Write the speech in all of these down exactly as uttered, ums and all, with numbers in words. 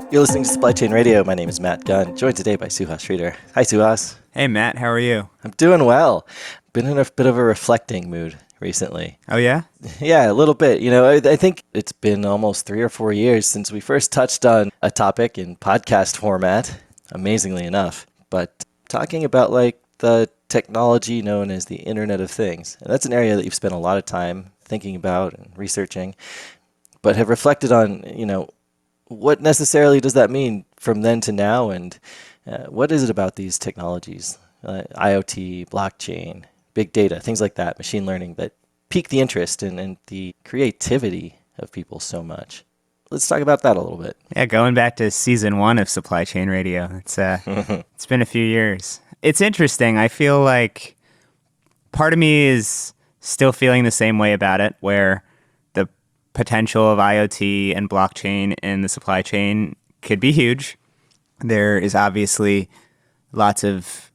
You're listening to Supply Chain Radio. My name is Matt Gunn, joined today by Suhas Sridhar. Hi, Suhas. Hey, Matt. How are you? I'm doing well. Been in a bit of a reflecting mood recently. Oh, yeah? Yeah, a little bit. You know, I, I think it's been almost three or four years since we first touched on a topic in podcast format, amazingly enough. But talking about like the technology known as the Internet of Things. And that's an area that you've spent a lot of time thinking about and researching, but have reflected on, you know, what necessarily does that mean from then to now, and uh, what is it about these technologies, uh, IoT, blockchain, big data, things like that, machine learning, that pique the interest and, and the creativity of people so much? Let's talk about that a little bit. Yeah, going back to season one of Supply Chain Radio, it's uh, it's been a few years. It's interesting. I feel like part of me is still feeling the same way about it, where the potential of IoT and blockchain in the supply chain could be huge. There is obviously lots of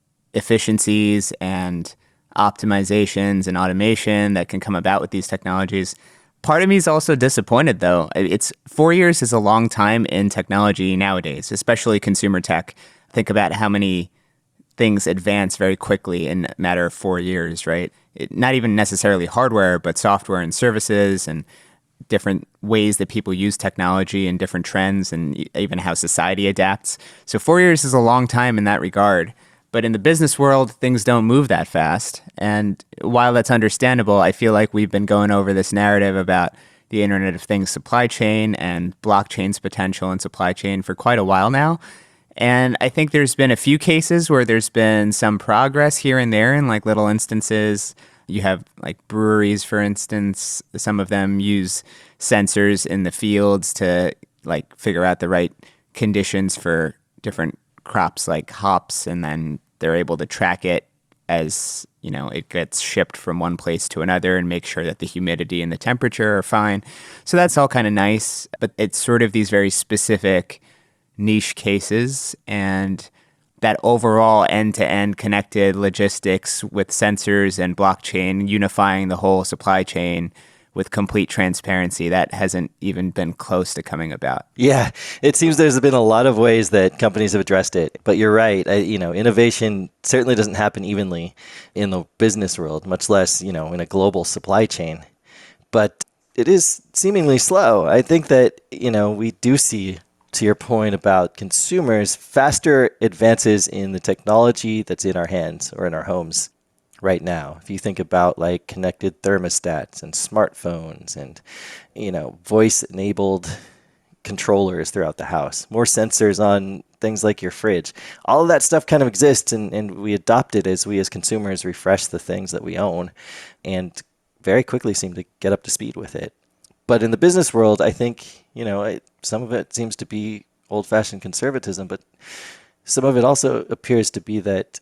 efficiencies and optimizations and automation that can come about with these technologies. Part of me is also disappointed, though. It's four years is a long time in technology nowadays, especially consumer tech. Think about how many things advance very quickly in a matter of four years, right? It, not even necessarily hardware, but software and services and different ways that people use technology and different trends and even how society adapts. So four years is a long time in that regard. But in the business world, things don't move that fast. And while that's understandable, I feel like we've been going over this narrative about the Internet of Things supply chain and blockchain's potential in supply chain for quite a while now. And I think there's been a few cases where there's been some progress here and there in like little instances. You have like breweries, for instance, some of them use sensors in the fields to like figure out the right conditions for different crops like hops, and then they're able to track it as, you know, it gets shipped from one place to another and make sure that the humidity and the temperature are fine. So that's all kind of nice, but it's sort of these very specific niche cases, and that overall end-to-end connected logistics with sensors and blockchain unifying the whole supply chain with complete transparency, that hasn't even been close to coming about. Yeah, it seems there's been a lot of ways that companies have addressed it, but you're right. I, you know, innovation certainly doesn't happen evenly in the business world, much less, you know, in a global supply chain. But it is seemingly slow. I think that, you know, we do see, to your point about consumers, faster advances in the technology that's in our hands or in our homes right now. If you think about like connected thermostats and smartphones and, you know, voice-enabled controllers throughout the house, more sensors on things like your fridge, all of that stuff kind of exists, and, and we adopt it as we as consumers refresh the things that we own and very quickly seem to get up to speed with it. But in the business world, I think, you know, it, some of it seems to be old-fashioned conservatism, but some of it also appears to be that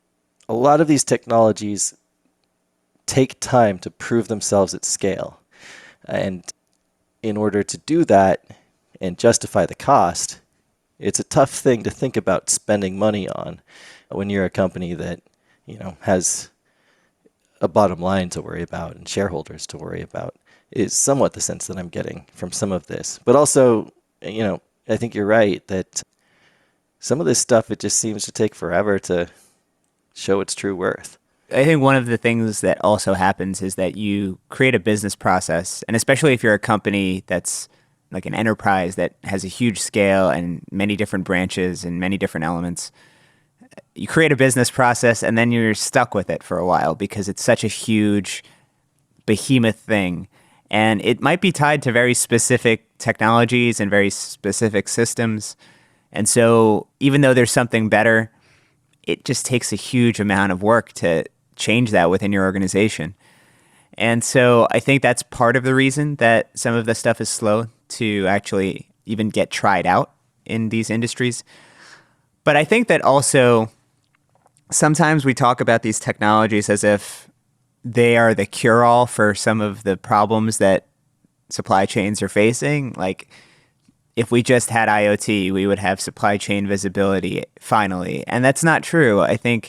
a lot of these technologies take time to prove themselves at scale. And in order to do that and justify the cost, it's a tough thing to think about spending money on when you're a company that, you know, has a bottom line to worry about and shareholders to worry about, is somewhat the sense that I'm getting from some of this. But also, you know, I think you're right that some of this stuff, it just seems to take forever to show its true worth. I think one of the things that also happens is that you create a business process, and especially if you're a company that's like an enterprise that has a huge scale and many different branches and many different elements, you create a business process and then you're stuck with it for a while because it's such a huge behemoth thing. And it might be tied to very specific technologies and very specific systems. And so even though there's something better, it just takes a huge amount of work to change that within your organization. And so I think that's part of the reason that some of the stuff is slow to actually even get tried out in these industries. But I think that also sometimes we talk about these technologies as if they are the cure-all for some of the problems that supply chains are facing. Like, if we just had IoT, we would have supply chain visibility finally. And that's not true. I think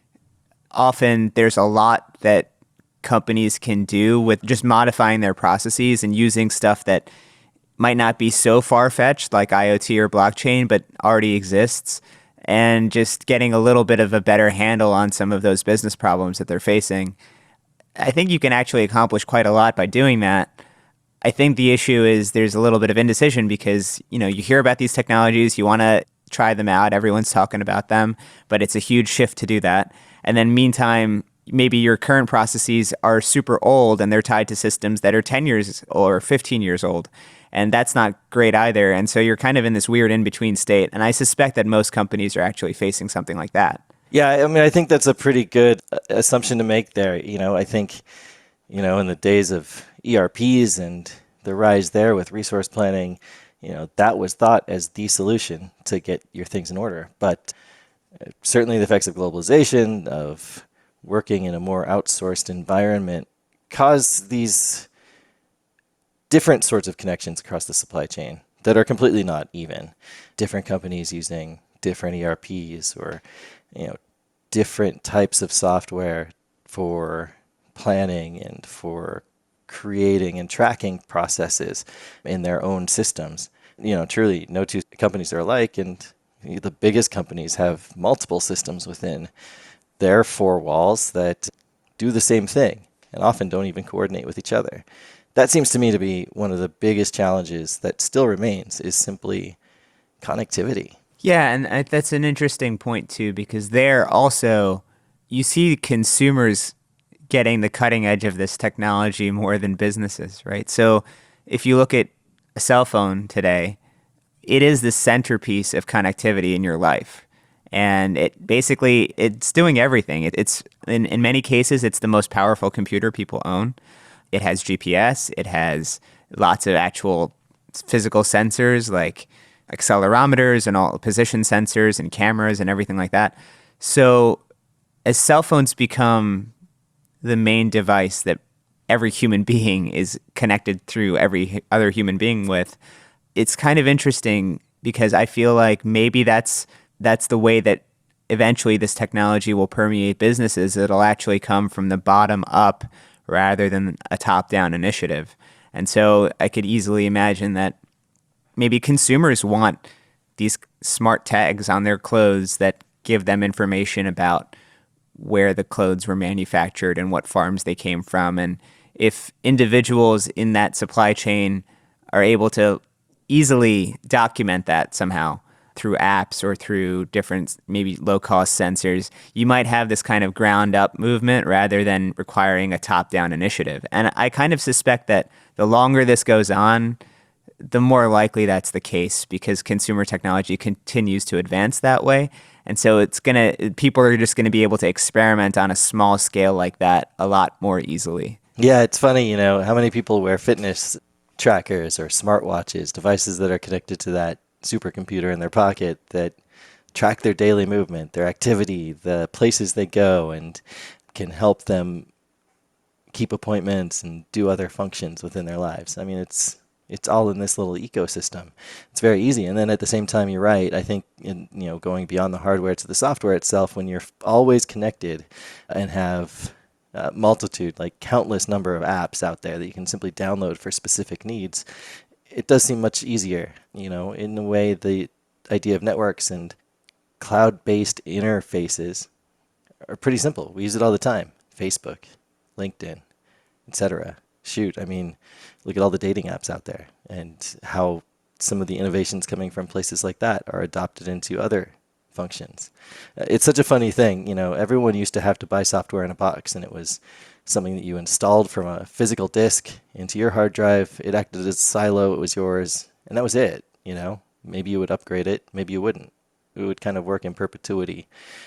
often there's a lot that companies can do with just modifying their processes and using stuff that might not be so far-fetched like IoT or blockchain, but already exists, and just getting a little bit of a better handle on some of those business problems that they're facing. I think you can actually accomplish quite a lot by doing that. I think the issue is there's a little bit of indecision because, you know, you hear about these technologies, you want to try them out, everyone's talking about them, but it's a huge shift to do that. And then meantime, maybe your current processes are super old and they're tied to systems that are ten years or fifteen years old. And that's not great either. And so you're kind of in this weird in-between state. And I suspect that most companies are actually facing something like that. Yeah, I mean, I think that's a pretty good assumption to make there. You know, I think, you know, in the days of E R Ps and the rise there with resource planning, you know, that was thought as the solution to get your things in order. But certainly the effects of globalization, of working in a more outsourced environment, cause these different sorts of connections across the supply chain that are completely not even. Different companies using different E R Ps or, you know, different types of software for planning and for creating and tracking processes in their own systems. You know, truly, no two companies are alike, and the biggest companies have multiple systems within their four walls that do the same thing and often don't even coordinate with each other. That seems to me to be one of the biggest challenges that still remains, is simply connectivity. Yeah, and I, that's an interesting point too, because there also you see consumers getting the cutting edge of this technology more than businesses, right? So if you look at a cell phone today, it is the centerpiece of connectivity in your life. And it basically, it's doing everything. It, it's in, in many cases, it's the most powerful computer people own. It has G P S. It has lots of actual physical sensors like accelerometers and all position sensors and cameras and everything like that. So as cell phones become the main device that every human being is connected through every other human being with, it's kind of interesting because I feel like maybe that's that's the way that eventually this technology will permeate businesses. It'll actually come from the bottom up rather than a top-down initiative. And so I could easily imagine that maybe consumers want these smart tags on their clothes that give them information about where the clothes were manufactured and what farms they came from. And if individuals in that supply chain are able to easily document that somehow through apps or through different maybe low-cost sensors, you might have this kind of ground-up movement rather than requiring a top-down initiative. And I kind of suspect that the longer this goes on, the more likely that's the case because consumer technology continues to advance that way. And so it's gonna people are just gonna be able to experiment on a small scale like that a lot more easily. Yeah, it's funny, you know, how many people wear fitness trackers or smartwatches, devices that are connected to that supercomputer in their pocket that track their daily movement, their activity, the places they go, and can help them keep appointments and do other functions within their lives. I mean, it's it's all in this little ecosystem. It's very easy. And then at the same time, you're right. I think in, you know, going beyond the hardware to the software itself, when you're always connected and have a multitude, like countless number of apps out there that you can simply download for specific needs, it does seem much easier. You know, in a way, the idea of networks and cloud-based interfaces are pretty simple. We use it all the time. Facebook, LinkedIn, et cetera. Shoot, I mean, look at all the dating apps out there and how some of the innovations coming from places like that are adopted into other functions. Uh, It's such a funny thing, you know, everyone used to have to buy software in a box, and it was something that you installed from a physical disk into your hard drive. It acted as a silo, it was yours, and that was it, you know. Maybe you would upgrade it, maybe you wouldn't. It would kind of work in perpetuity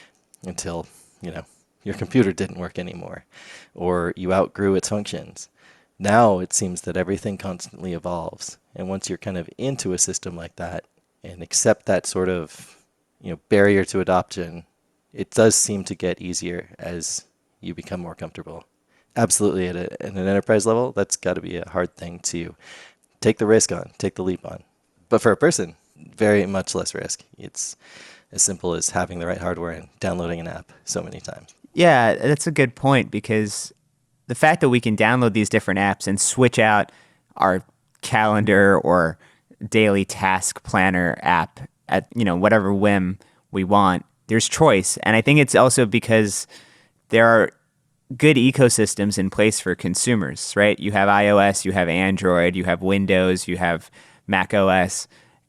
until, you know, your computer didn't work anymore or you outgrew its functions. Now it seems that everything constantly evolves. And once you're kind of into a system like that and accept that sort of, you know, barrier to adoption, it does seem to get easier as you become more comfortable. Absolutely, at, a, at an enterprise level, that's got to be a hard thing to take the risk on, take the leap on. But for a person, very much less risk. It's as simple as having the right hardware and downloading an app so many times. Yeah, that's a good point because the fact that we can download these different apps and switch out our calendar or daily task planner app at, you know, whatever whim we want. There's choice. And I think it's also because there are good ecosystems in place for consumers, right? You have iOS, you have Android, you have Windows, you have Mac O S,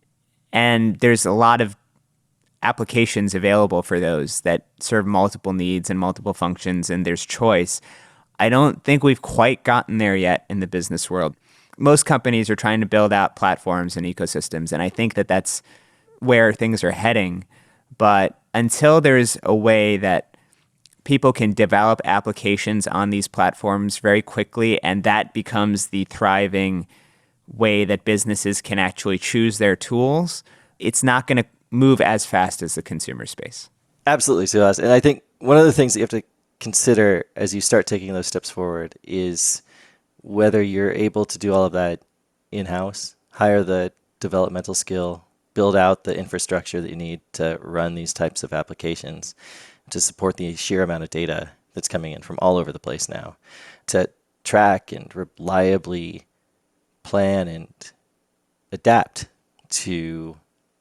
and there's a lot of applications available for those that serve multiple needs and multiple functions, and there's choice. I don't think we've quite gotten there yet in the business world. Most companies are trying to build out platforms and ecosystems, and I think that that's where things are heading. But until there's a way that people can develop applications on these platforms very quickly, and that becomes the thriving way that businesses can actually choose their tools, it's not going to move as fast as the consumer space. Absolutely, Suhas. And I think one of the things that you have to consider as you start taking those steps forward is whether you're able to do all of that in-house, hire the developmental skill, build out the infrastructure that you need to run these types of applications, to support the sheer amount of data that's coming in from all over the place now, to track and reliably plan and adapt to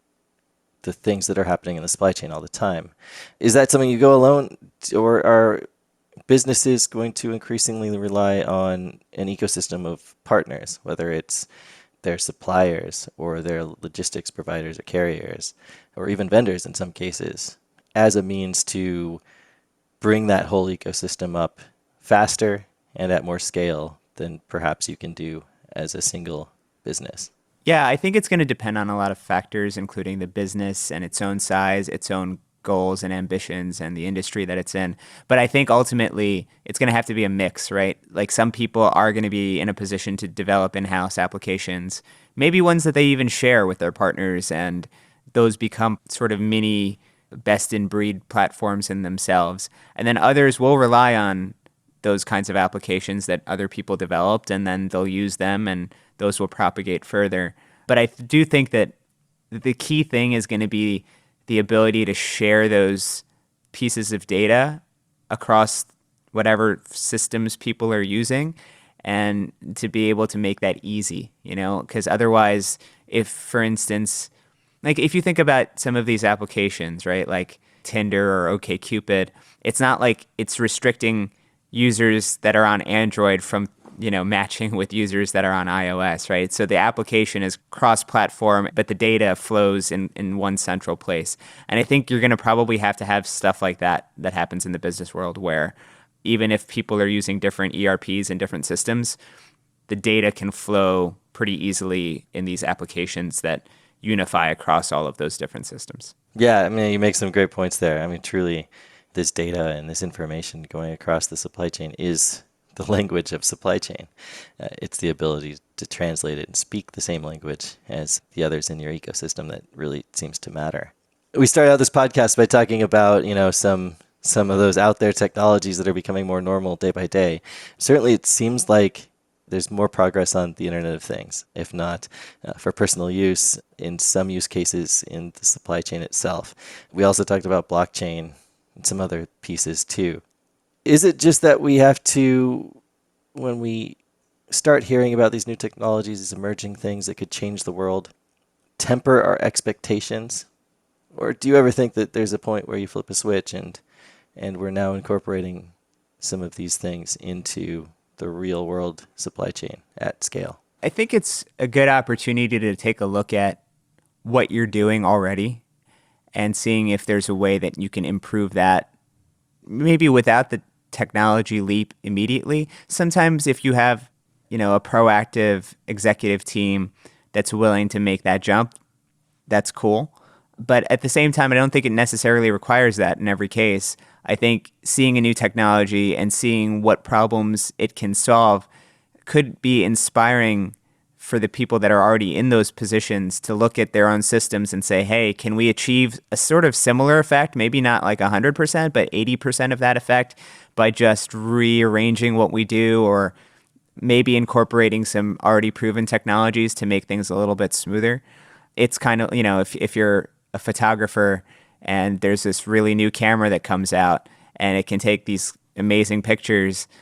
the things that are happening in the supply chain all the time. Is that something you go alone, or are businesses going to increasingly rely on an ecosystem of partners, whether it's their suppliers or their logistics providers or carriers, or even vendors in some cases, as a means to bring that whole ecosystem up faster and at more scale than perhaps you can do as a single business? Yeah, I think it's going to depend on a lot of factors, including the business and its own size, its own goals and ambitions, and the industry that it's in. But I think ultimately it's going to have to be a mix, right? Like, some people are going to be in a position to develop in-house applications, maybe ones that they even share with their partners, and those become sort of mini best-in-breed platforms in themselves. And then others will rely on those kinds of applications that other people developed, and then they'll use them, and those will propagate further. But I do think that the key thing is going to be the ability to share those pieces of data across whatever systems people are using, and to be able to make that easy, you know, because otherwise, if, for instance, like if you think about some of these applications, right, like Tinder or OkCupid, it's not like it's restricting users that are on Android from, you know, matching with users that are on iOS, right? So the application is cross-platform, but the data flows in, in one central place. And I think you're going to probably have to have stuff like that that happens in the business world, where even if people are using different E R Ps and different systems, the data can flow pretty easily in these applications that unify across all of those different systems. Yeah, I mean, you make some great points there. I mean, truly, this data and this information going across the supply chain is the language of supply chain. Uh, it's the ability to translate it and speak the same language as the others in your ecosystem that really seems to matter. We started out this podcast by talking about, you know, some some of those out there technologies that are becoming more normal day by day. Certainly, it seems like there's more progress on the Internet of Things, if not uh, for personal use, in some use cases in the supply chain itself. We also talked about blockchain and some other pieces too. Is it just that we have to, when we start hearing about these new technologies, these emerging things that could change the world, temper our expectations? Or do you ever think that there's a point where you flip a switch and and we're now incorporating some of these things into the real world supply chain at scale? I think it's a good opportunity to take a look at what you're doing already and seeing if there's a way that you can improve that, maybe without the technology leap immediately. Sometimes if you have, you know, a proactive executive team that's willing to make that jump, that's cool. But at the same time, I don't think it necessarily requires that in every case. I think seeing a new technology and seeing what problems it can solve could be inspiring for the people that are already in those positions to look at their own systems and say, hey, can we achieve a sort of similar effect, maybe not like one hundred percent, but eighty percent of that effect by just rearranging what we do, or maybe incorporating some already proven technologies to make things a little bit smoother. It's kind of, you know, if if you're a photographer and there's this really new camera that comes out and it can take these amazing pictures,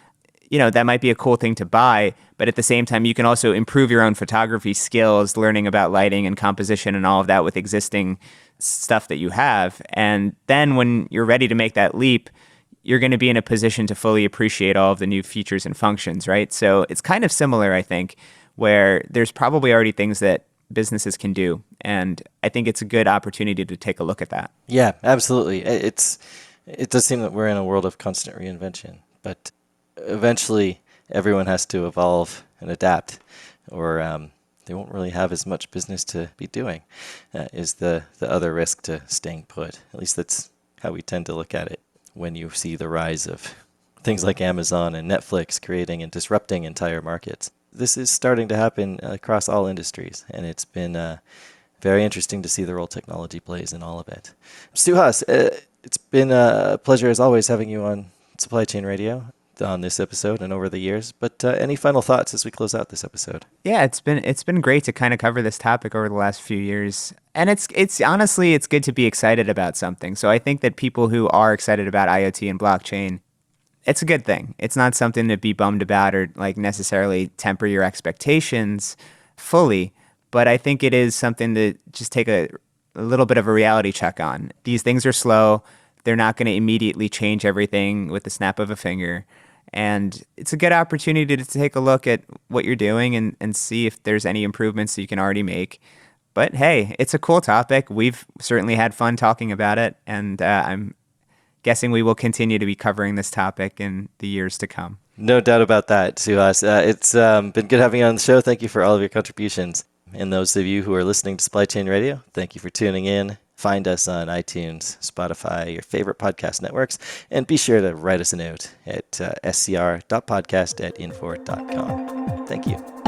you know, that might be a cool thing to buy, but at the same time, you can also improve your own photography skills, learning about lighting and composition and all of that with existing stuff that you have. And then when you're ready to make that leap, you're going to be in a position to fully appreciate all of the new features and functions, right? So it's kind of similar, I think, where there's probably already things that businesses can do. And I think it's a good opportunity to take a look at that. Yeah, absolutely. It's it does seem that we're in a world of constant reinvention, but eventually everyone has to evolve and adapt, or um, they won't really have as much business to be doing, uh, is the, the other risk to staying put. At least that's how we tend to look at it when you see the rise of things like Amazon and Netflix creating and disrupting entire markets. This is starting to happen across all industries, and it's been uh, very interesting to see the role technology plays in all of it. Suhas, uh, it's been a pleasure as always having you on Supply Chain Radio on this episode and over the years. But uh, any final thoughts as we close out this episode? Yeah, it's been it's been great to kind of cover this topic over the last few years. And it's it's honestly it's good to be excited about something. So I think that people who are excited about IoT and blockchain, it's a good thing. It's not something to be bummed about or like necessarily temper your expectations fully. But I think it is something to just take a, a little bit of a reality check on. These things are slow. They're not going to immediately change everything with the snap of a finger. And it's a good opportunity to take a look at what you're doing and, and see if there's any improvements that you can already make. But hey, it's a cool topic. We've certainly had fun talking about it. And uh, I'm guessing we will continue to be covering this topic in the years to come. No doubt about that, Suhas. Uh, it's um, been good having you on the show. Thank you for all of your contributions. And those of you who are listening to Supply Chain Radio, thank you for tuning in. Find us on iTunes, Spotify, your favorite podcast networks, and be sure to write us a note at uh, scr dot podcast at infor dot com. Thank you.